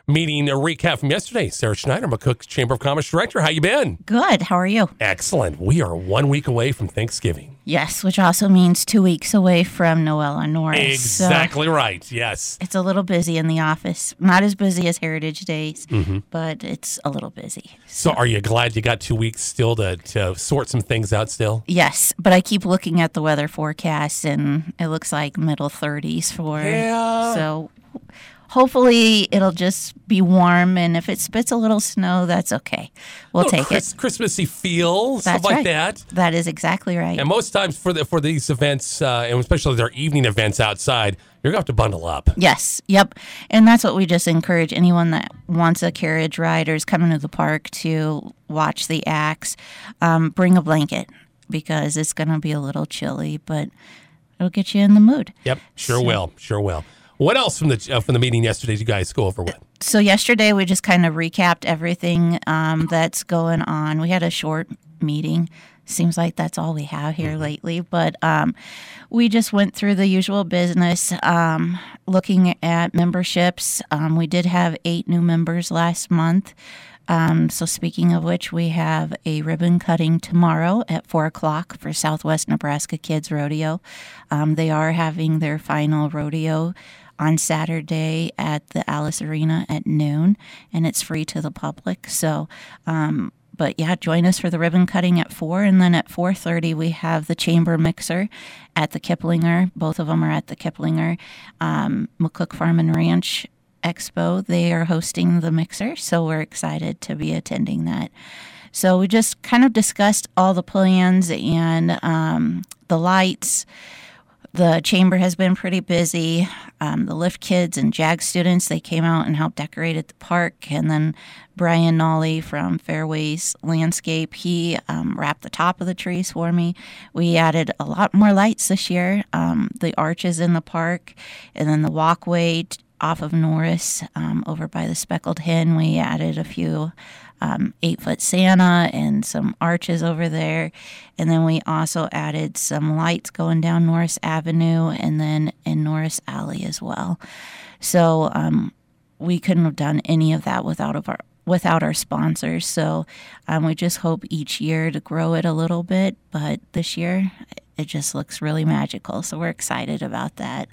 meeting, a recap from yesterday. Sarah Schneider, McCook Chamber of Commerce Director. How you been? Good. How are you? Excellent. We are 1 week away from Thanksgiving. Yes, which also means 2 weeks away from Noel on Norris. Exactly right. Yes. It's a little busy in the office. Not as busy as Heritage Days, but it's a little busy. So are you glad you got 2 weeks still to sort some things out still? Yes, but I keep looking at the weather forecast, and it looks like middle 30s for. Yeah. So hopefully it'll just be warm, and if it spits a little snow, that's okay. We'll take it. Christmassy feel, That's stuff like right. that. That is exactly right. And most times for these events, and especially their evening events outside, you're going to have to bundle up. Yes, yep. And that's what we just encourage anyone that wants a carriage ride or is coming to the park to watch the acts, bring a blanket because it's going to be a little chilly, but it'll get you in the mood. Yep, sure will. What else from the meeting yesterday did you guys go over with? So yesterday we just kind of recapped everything that's going on. We had a short meeting. Seems like that's all we have here lately, but we just went through the usual business, looking at memberships. We did have 8 new members last month. So speaking of which, we have a ribbon cutting tomorrow at 4 o'clock for Southwest Nebraska Kids Rodeo. They are having their final rodeo on Saturday at the Alice Arena at noon, and it's free to the public. So, but yeah, join us for the ribbon cutting at 4, and then at 4:30 we have the chamber mixer at the Kiplinger. Both of them are at the Kiplinger. McCook Farm and Ranch Expo, they are hosting the mixer, so we're excited to be attending that. So we just kind of discussed all the plans and the lights. The chamber has been pretty busy. The Lift kids and JAG students, they came out and helped decorate at the park. And then Brian Nolly from Fairways Landscape, he wrapped the top of the trees for me. We added a lot more lights this year. The arches in the park, and then the walkway off of Norris over by the Speckled Hen, we added a few 8-foot Santa and some arches over there. And then we also added some lights going down Norris Avenue and then in Norris Alley as well. So we couldn't have done any of that without our sponsors. So we just hope each year to grow it a little bit. But this year, it just looks really magical. So we're excited about that.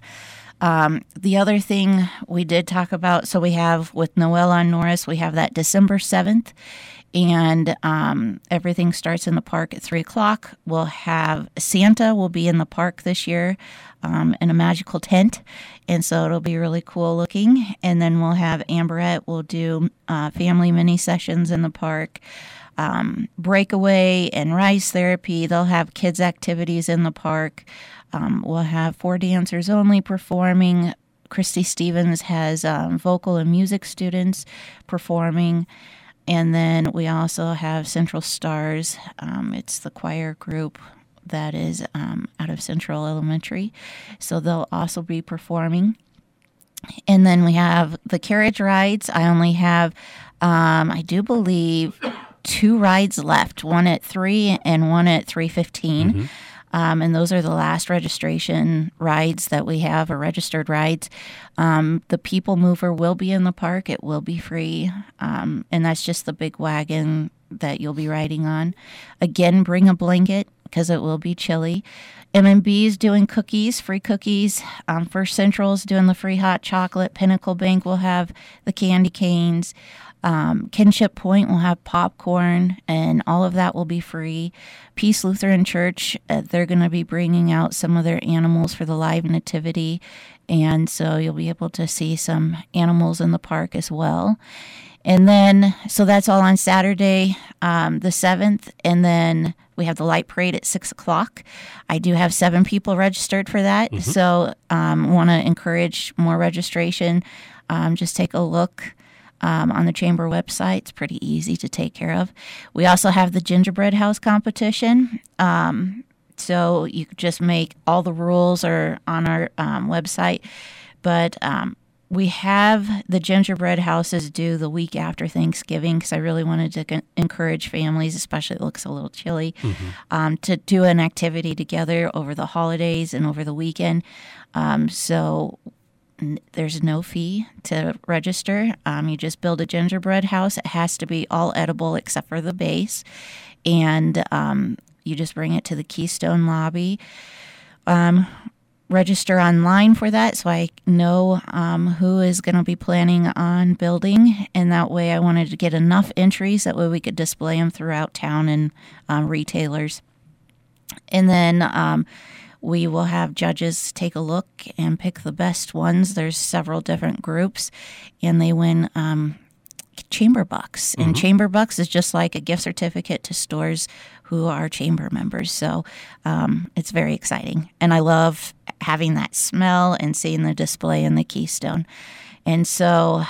The other thing we did talk about, so we have with Noel on Norris, we have that December 7th, and everything starts in the park at 3 o'clock. We'll have Santa will be in the park this year in a magical tent, and so it'll be really cool looking. And then we'll have Amberette will do family mini sessions in the park. Breakaway and Rise Therapy, they'll have kids' activities in the park. We'll have 4 dancers only performing. Christy Stevens has vocal and music students performing. And then we also have Central Stars. It's the choir group that is out of Central Elementary. So they'll also be performing. And then we have the carriage rides. I only have, I do believe, 2 rides left, one at 3 and one at 3:15. And those are the last registration rides that we have, or registered rides. The People Mover will be in the park. It will be free. And that's just the big wagon that you'll be riding on. Again, bring a blanket because it will be chilly. M&B is doing cookies, free cookies. First Central is doing the free hot chocolate. Pinnacle Bank will have the candy canes. Kinship Point will have popcorn, and all of that will be free. Peace Lutheran Church, they're going to be bringing out some of their animals for the live nativity, and so you'll be able to see some animals in the park as well. And then, so that's all on Saturday, the 7th, and then we have the light parade at 6 o'clock. I do have 7 people registered for that, so want to encourage more registration. Just take a look on the chamber website. It's pretty easy to take care of. We also have the gingerbread house competition. So you could just make all the rules are on our website. But we have the gingerbread houses due the week after Thanksgiving because I really wanted to encourage families, especially it looks a little chilly, to do an activity together over the holidays and over the weekend. So There's no fee to register. You just build a gingerbread house. It has to be all edible except for the base. And you just bring it to the Keystone lobby. Register online for that so I know who is going to be planning on building. And that way I wanted to get enough entries. That way we could display them throughout town and retailers. And then we will have judges take a look and pick the best ones. There's several different groups, and they win chamber bucks. And chamber bucks is just like a gift certificate to stores who are chamber members. So it's very exciting. And I love having that smell and seeing the display in the Keystone. And so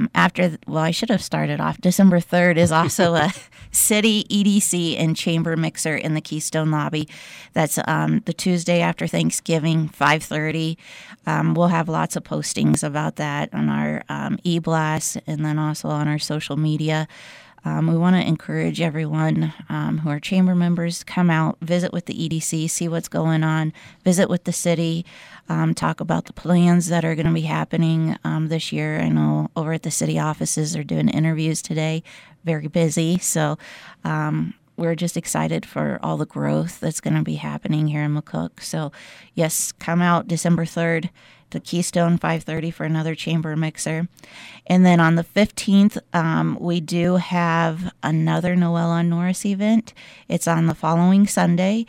I should have started off. December 3rd is also a city EDC and chamber mixer in the Keystone lobby. That's the Tuesday after Thanksgiving, 5:30. We'll have lots of postings about that on our e-blast and then also on our social media. We want to encourage everyone who are chamber members to come out, visit with the EDC, see what's going on, visit with the city, talk about the plans that are going to be happening this year. I know over at the city offices they're doing interviews today, very busy. So we're just excited for all the growth that's going to be happening here in McCook. So yes, come out December 3rd. To Keystone, 5:30 for another chamber mixer. And then on the 15th, we do have another Noel on Norris event. It's on the following Sunday.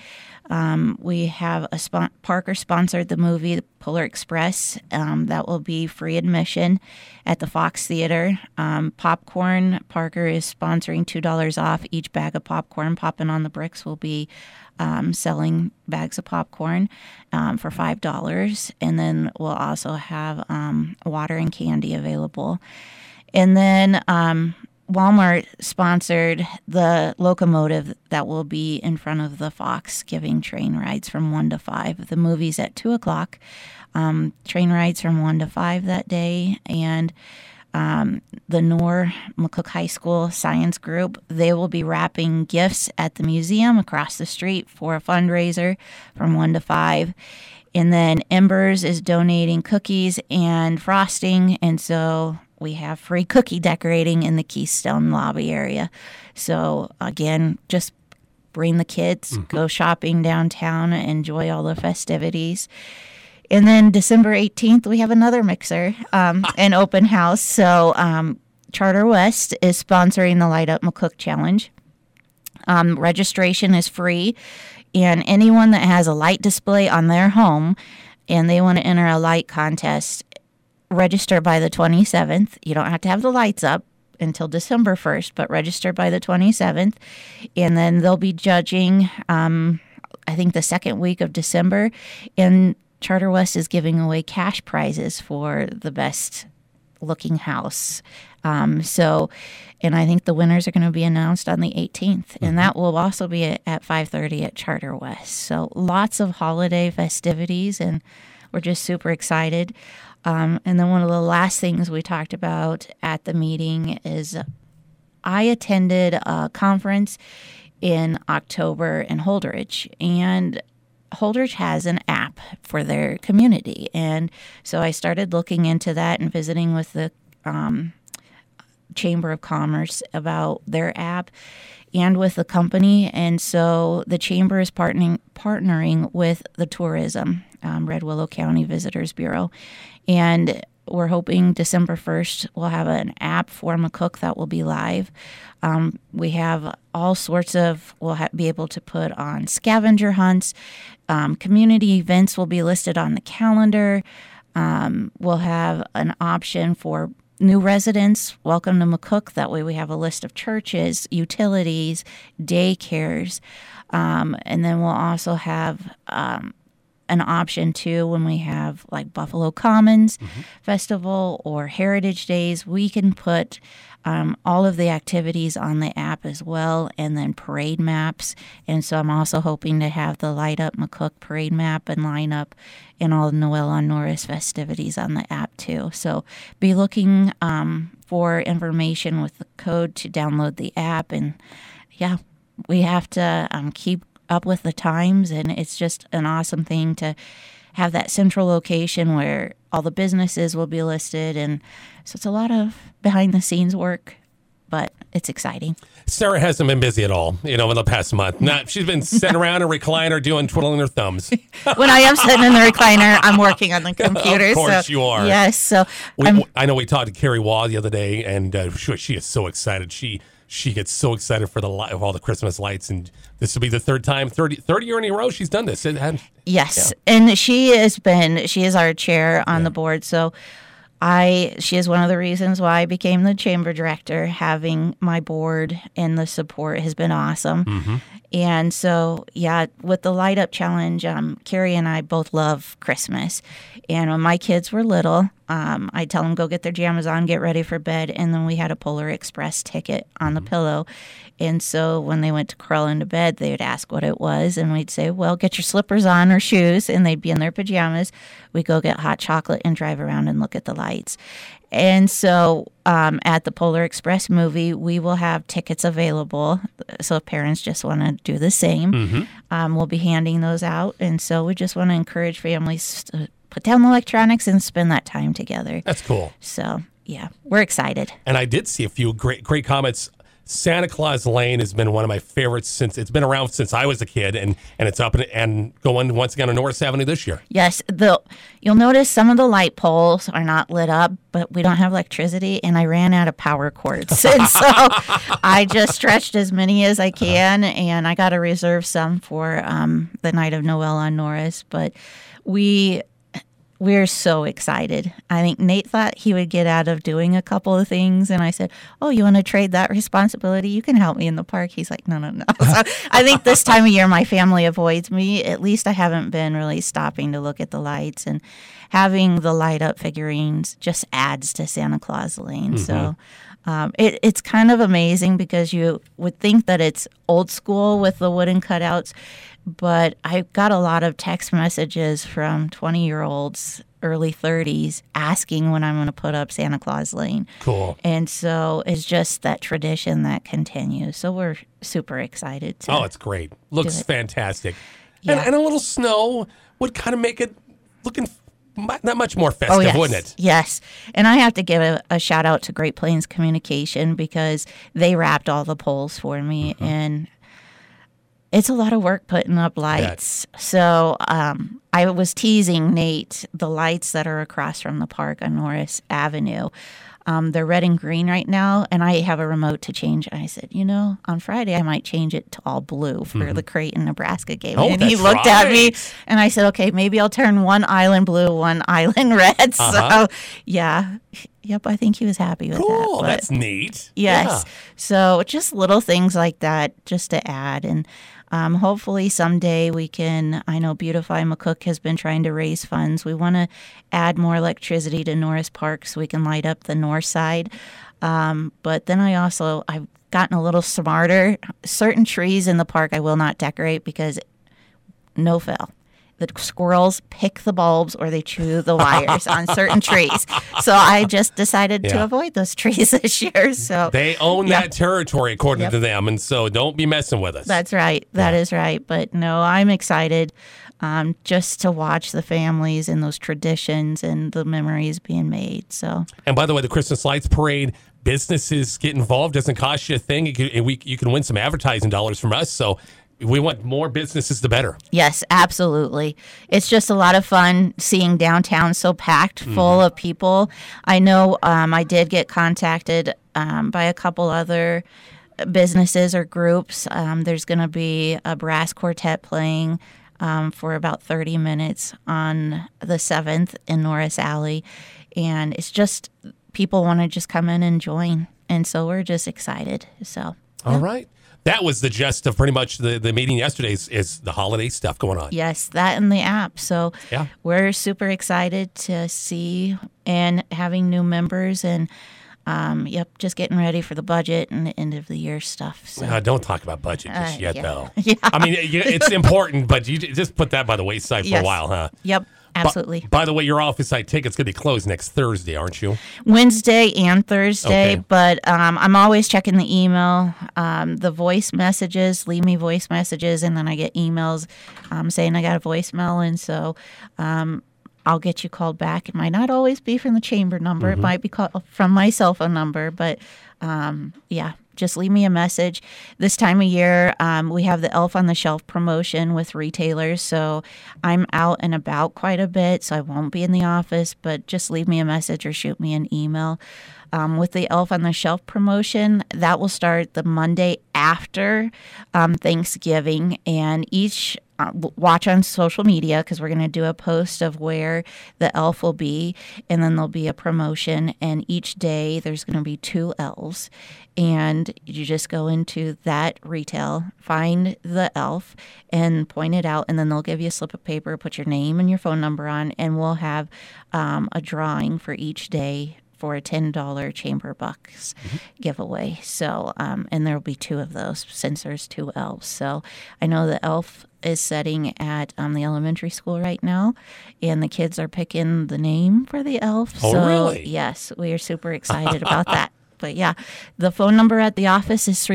We have Parker sponsored the movie The Polar Express. That will be free admission at the Fox Theater. Popcorn, Parker is sponsoring $2 off each bag of popcorn. Poppin' on the Bricks will be selling bags of popcorn for $5. And then we'll also have water and candy available. And then Walmart sponsored the locomotive that will be in front of the Fox, giving train rides from 1 to 5. The movie's at 2 o'clock. Train rides from 1 to 5 that day. And the NOR McCook High School Science Group, they will be wrapping gifts at the museum across the street for a fundraiser from 1 to 5. And then Embers is donating cookies and frosting. And so we have free cookie decorating in the Keystone lobby area. So again, just bring the kids, go shopping downtown, enjoy all the festivities. And then December 18th, we have another mixer, an open house. So Charter West is sponsoring the Light Up McCook Challenge. Registration is free, and anyone that has a light display on their home and they want to enter a light contest, register by the 27th. You don't have to have the lights up until December 1st, but register by the 27th. And then they'll be judging, I think, the second week of December. And Charter West is giving away cash prizes for the best looking house. And I think the winners are going to be announced on the 18th. And that will also be at 5:30 at Charter West. So lots of holiday festivities, and we're just super excited. And then one of the last things we talked about at the meeting is I attended a conference in October in Holdridge, and Holdridge has an app for their community. And so I started looking into that and visiting with the Chamber of Commerce about their app and with the company. And so the Chamber is partnering with the tourism, Red Willow County Visitors Bureau. And we're hoping December 1st we'll have an app for McCook that will be live. We have all sorts of, we'll be able to put on scavenger hunts. Community events will be listed on the calendar. We'll have an option for new residents, welcome to McCook. That way we have a list of churches, utilities, daycares. And then we'll also have an option too when we have like Buffalo Commons Festival or Heritage Days. We can put all of the activities on the app as well, and then parade maps. And so I'm also hoping to have the Light Up McCook parade map and lineup and all the Noel on Norris festivities on the app too. So be looking for information with the code to download the app. And yeah, we have to keep up with the times, and it's just an awesome thing to have that central location where all the businesses will be listed. And so it's a lot of behind the scenes work, but it's exciting. Sarah hasn't been busy at all, in the past month. She's been sitting around in a recliner twiddling her thumbs. When I am sitting in the recliner, I'm working on the computer. Of course you are. Yes. So I know we talked to Carrie Waugh the other day, and she is so excited. She gets so excited for all the Christmas lights, and this will be the third year in a row she's done this. Yes. Yeah. And she is our chair on the board. So she is one of the reasons why I became the chamber director. Having my board and the support has been awesome. Mm-hmm. And so, with the Light Up Challenge, Carrie and I both love Christmas. And when my kids were little, I'd tell them go get their pajamas on, get ready for bed. And then we had a Polar Express ticket on the pillow. And so when they went to crawl into bed, they would ask what it was. And we'd say, well, get your slippers on or shoes. And they'd be in their pajamas. We'd go get hot chocolate and drive around and look at the lights. And so at the Polar Express movie, we will have tickets available. So if parents just want to do the same, we'll be handing those out. And so we just want to encourage families to put down the electronics and spend that time together. That's cool. So, we're excited. And I did see a few great comments. Santa Claus Lane has been one of my favorites since it's been around since I was a kid, and it's up and going once again on Norris Avenue this year. Yes, you'll notice some of the light poles are not lit up, but we don't have electricity, and I ran out of power cords, and so I just stretched as many as I can, and I got to reserve some for the night of Noel on Norris. But we're so excited. I think Nate thought he would get out of doing a couple of things. And I said, oh, you want to trade that responsibility? You can help me in the park. He's like, no. So I think this time of year, my family avoids me. At least I haven't been really stopping to look at the lights. And having the light up figurines just adds to Santa Claus Lane. So it's kind of amazing because you would think that it's old school with the wooden cutouts. But I got a lot of text messages from 20-year-olds, early 30s, asking when I'm going to put up Santa Claus Lane. Cool. And so it's just that tradition that continues. So we're super excited to. Oh, it's great. Looks fantastic. Yeah. And a little snow would kind of make it looking that much more festive, yes. wouldn't it? Yes. And I have to give a shout out to Great Plains Communication because they wrapped all the poles for me. And it's a lot of work putting up lights. So I was teasing Nate, the lights that are across from the park on Norris Avenue. They're red and green right now, and I have a remote to change. And I said, on Friday I might change it to all blue for the Creighton, Nebraska game. Oh, and he looked at me, and I said, okay, maybe I'll turn one island blue, one island red. So, Yep, I think he was happy with that. Cool, that's neat. Yes. Yeah. So just little things like that just to add. And hopefully someday we can, I know Beautify McCook has been trying to raise funds. We want to add more electricity to Norris Park so we can light up the north side. But then I've gotten a little smarter. Certain trees in the park I will not decorate because no fail. The squirrels pick the bulbs or they chew the wires on certain trees. So I just decided to avoid those trees this year. So they own that territory according to them, and so don't be messing with us. That's right. That is right. But no, I'm excited just to watch the families and those traditions and the memories being made. So. And by the way, the Christmas Lights Parade, businesses get involved. Doesn't cost you a thing. You can win some advertising dollars from us. So. We want more businesses, the better. Yes, absolutely. It's just a lot of fun seeing downtown so packed full of people. I know I did get contacted by a couple other businesses or groups. There's going to be a brass quartet playing for about 30 minutes on the 7th in Norris Alley. And it's just people want to just come in and join. And so we're just excited. So, all right. That was the gist of pretty much the meeting yesterday is the holiday stuff going on. Yes, that and the app. So we're super excited to see and having new members. And Yep, just getting ready for the budget and the end of the year stuff. So. Don't talk about budget just yet, yeah. though. Yeah. I mean, it's important, but you just put that by the wayside for a Yes. while, huh? Yep, absolutely. By the way, your office site ticket's going to be closed next Thursday, aren't you? Wednesday and Thursday, Okay. but I'm always checking the email, the voice messages, leave me voice messages, and then I get emails saying I got a voicemail, and so I'll get you called back. It might not always be from the chamber number. It might be from my cell phone number, but yeah, just leave me a message. This time of year, we have the Elf on the Shelf promotion with retailers, so I'm out and about quite a bit, so I won't be in the office, but just leave me a message or shoot me an email. With the Elf on the Shelf promotion, that will start the Monday after Thanksgiving, and each watch on social media because we're going to do a post of where the elf will be, and then there'll be a promotion, and each day there's going to be 2 elves, and you just go into that retail, find the elf and point it out, and then they'll give you a slip of paper, put your name and your phone number on, and we'll have a drawing for each day for a $10 chamber bucks giveaway. So, and there will be 2 of those since there's 2 elves. So I know the elf is setting at the elementary school right now, and the kids are picking the name for the elf. Oh, so, really? Yes, we are super excited about that. But yeah, the phone number at the office is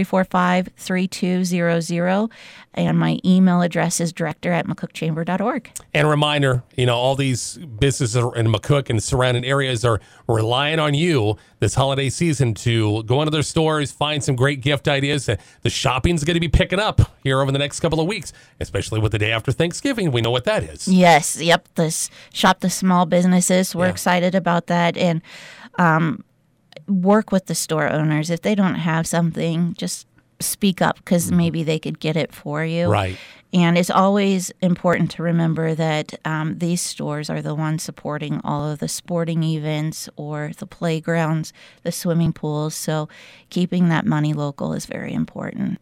345-3200, and my email address is director@mccookchamber.org. And a reminder, all these businesses in McCook and surrounding areas are relying on you this holiday season to go into their stores, find some great gift ideas. The shopping's going to be picking up here over the next couple of weeks, especially with the day after Thanksgiving. We know what that is. Yes, yep. Shop the small businesses. We're excited about that, and work with the store owners. If they don't have something, just speak up because maybe they could get it for you. Right. And it's always important to remember that these stores are the ones supporting all of the sporting events or the playgrounds, the swimming pools. So keeping that money local is very important.